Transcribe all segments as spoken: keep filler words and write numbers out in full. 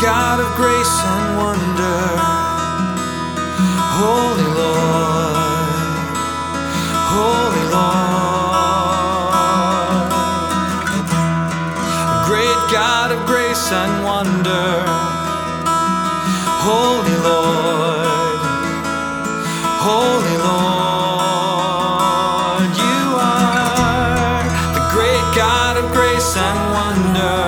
God of grace and wonder, Holy Lord, Holy Lord. Great God of grace and wonder, Holy Lord, Holy Lord. You are the great God of grace and wonder,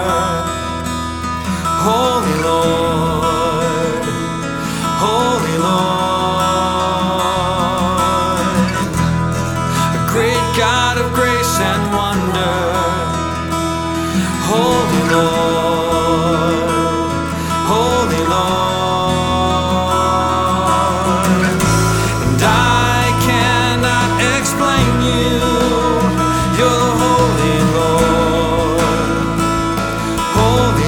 Holy Lord, Holy Lord. The great God of grace and wonder, Holy Lord, Holy Lord. And I cannot explain you, you're the Holy Lord, Holy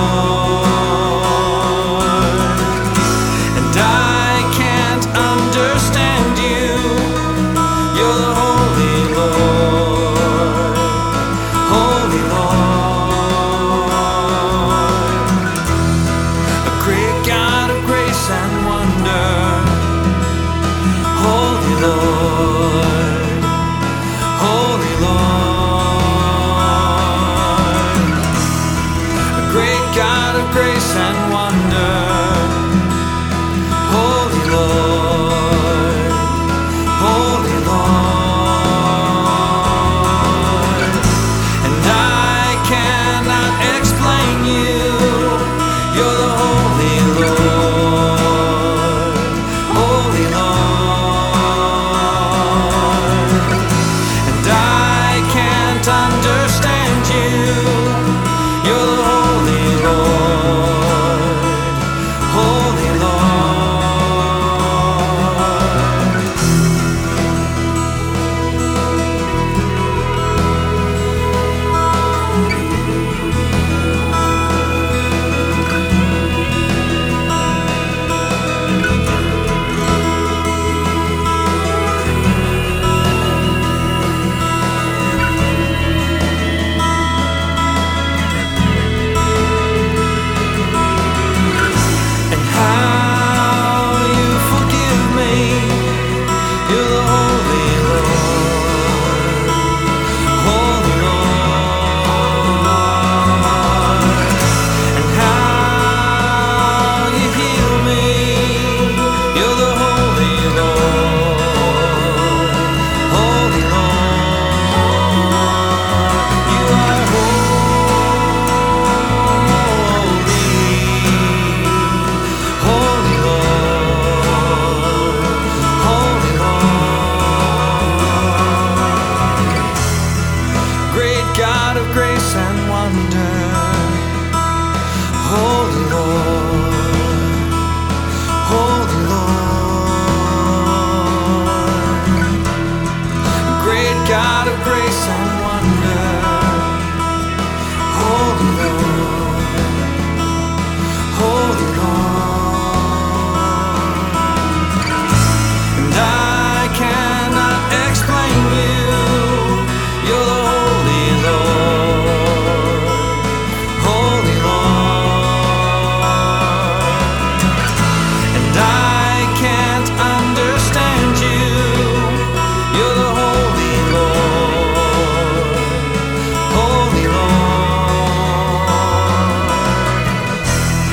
Lord. And I can't understand you, you're the Holy Lord, Holy Lord. A great God of grace and wonder, Holy Lord, Holy Lord. A great God of grace and wonder, Holy Lord, Holy Lord. And I cannot explain you, you're the Holy Lord, Holy Lord. And I can't understand you, you're the Holy Lord, Holy Lord. And how you forgive me, you're the Holy Lord, Holy Lord. And how you heal me, you're the Holy Lord, Holy Lord. You are holy, Holy Lord, Holy Lord. Great God of grace and wonder, Holy Lord, Holy Lord. Great God of grace and wonder, Holy Lord, Holy Lord. And I cannot explain you, you're the Holy Lord, Holy Lord. And I can't understand you, you're the Holy Lord, Holy Lord.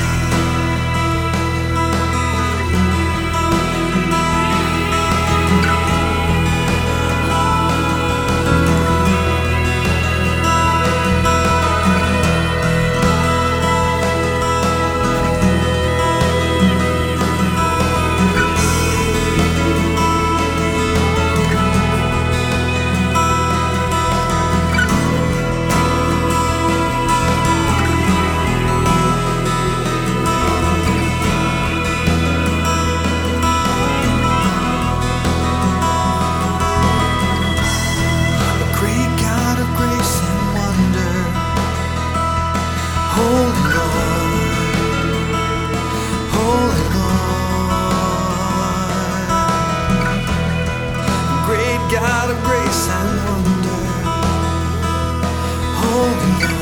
A great God of grace and wonder, Holy Lord, Holy Lord. Great God of grace and wonder, Holy Lord.